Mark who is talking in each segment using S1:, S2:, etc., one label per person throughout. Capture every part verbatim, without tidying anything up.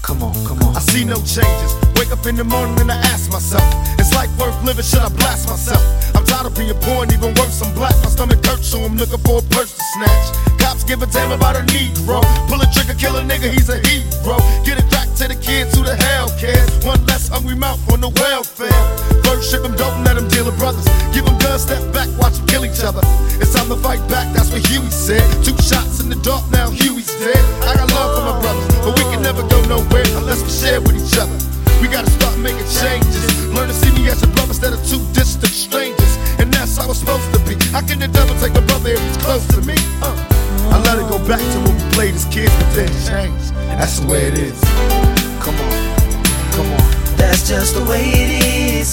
S1: Come on, come on.
S2: I see no changes. Wake up in the morning and I ask myself, is life worth living? Should I blast myself? I'm tired of being poor and even worse, I'm black. My stomach hurts, so I'm looking for a purse to snatch. Cops give a damn about a Negro. Pull a trigger, kill a nigga, he's a hero. Get it back to the kids, who the hell cares? One less hungry mouth on the welfare. First ship them, don't let them deal with brothers. Give them guns, step back, watch them kill each other. It's time to fight back, that's what Huey said. Two shots in the dark, now Huey's dead. I got love for my brothers, but we can never go nowhere unless we share with each other. We gotta start making changes. Learn to see me as a brother instead of two distant strangers. And that's how it's supposed to be. How can the devil take a brother if he's close to me? Uh. I let it go back to when we played as kids, but then it changed. That's the way it is.
S1: Come on, come on.
S3: That's just the way it is.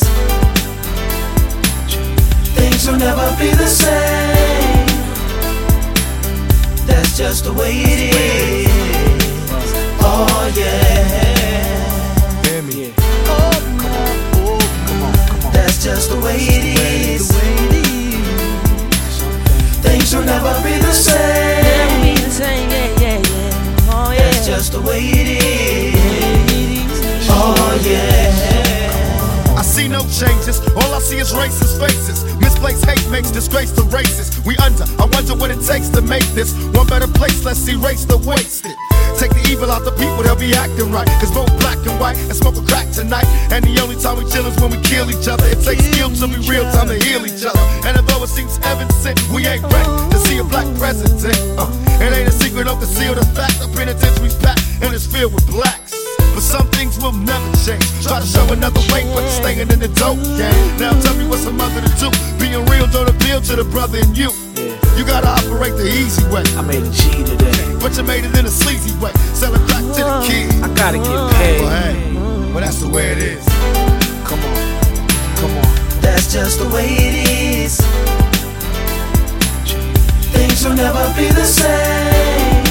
S3: Things will never be the same. That's just the way it is. Oh yeah.
S2: Hear me?
S1: Oh, come on, oh, come on, come on.
S3: That's just the way it is. Things will never be the same.
S4: Never be the same, yeah, yeah, yeah. Oh yeah.
S3: That's just the way it is. Oh yeah.
S2: I see no changes, all I see is racist faces. Misplaced hate makes disgrace to races. We under, I wonder what it takes to make this one better place. Let's erase the wasted. Take the evil out the people, they'll be acting right. Cause both black and white and smoke a crack tonight. And the only time we chill is when we kill each other. It takes skill to be real time to heal each other. And although it seems heaven sent, we ain't ready to see a black president. uh, It ain't a secret, don't conceal the fact. The penitentiary's packed and it's filled with blacks. But some things will never change. Try to show another way, but you're staying in the dope game. Now tell me what's a mother to do. Being real don't appeal to the brother in you. You gotta operate the easy way.
S1: I made a G today,
S2: But you made it in a sleazy way. Sell it back to the kids.
S1: I gotta get paid.
S2: Well, hey, well that's the way it is.
S1: Come on, come on.
S3: That's just the way it is. Things will never be the same.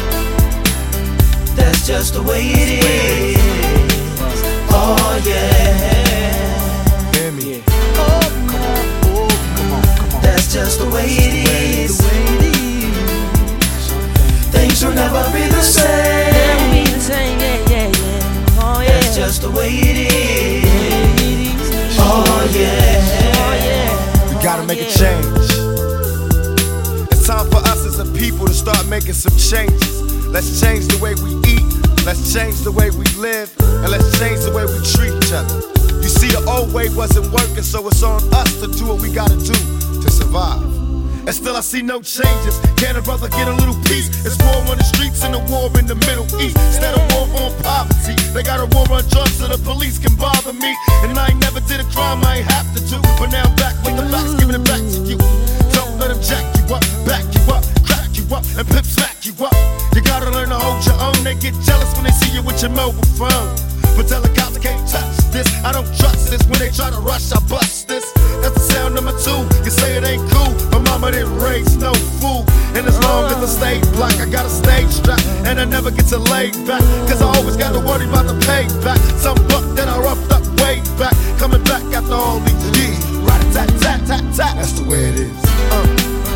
S3: That's just the way it is. Oh yeah.
S2: Hear me?
S1: Oh, come on, oh, come on, come on.
S3: That's just the way it is. Things will never be the same.
S4: Never be the same, yeah, yeah, yeah. Oh yeah.
S3: That's just the way it is. Oh yeah.
S4: Oh yeah.
S2: We gotta make a change. It's time for us as a people to start making some changes. Let's change the way we eat, let's change the way we live, and let's change the way we treat each other. You see, the old way wasn't working, so it's on us to do what we gotta do to survive. And still I see no changes. Can a brother get a little peace? It's war on the streets and a war in the Middle East. Instead of war on poverty, they got a war on drugs so the police can bother me. And I ain't never did a crime I ain't have to do, but now I'm back with the facts, giving it back to you. Don't let them jack you up, back you up, crack you up, and pimp smack you up. You gotta learn to hold your own. They get jealous when they see you with your mobile phone. But tell the cops I can't touch this. I don't trust this. When they try to rush, I bust this. That's the sound number two. You say it ain't cool. My mama didn't raise no fool. And as long as I stay black, I got a stage strap. And I never get to lay back. Cause I always gotta worry about the payback. Some buck that I roughed up way back. Coming back after all these years. Rat-a-tat-tat-tat-tat. That's the way it is. Uh.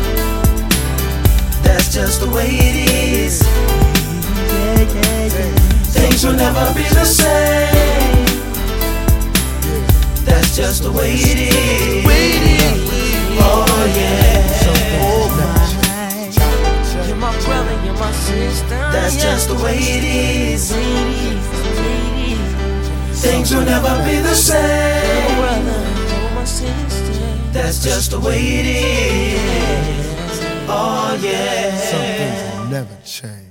S3: That's just the way it is.
S4: Yeah, yeah, yeah.
S3: Things will never be the same. That's just the way it is. Oh yeah.
S4: You're my brother, you're my sister.
S3: That's
S4: yeah.
S3: just the way it is.
S4: Ladies, ladies.
S3: Things will never be the
S4: You're my
S3: same.
S4: brother, you're my sister.
S3: That's just the way it is. Oh yeah.
S2: Some things will never change.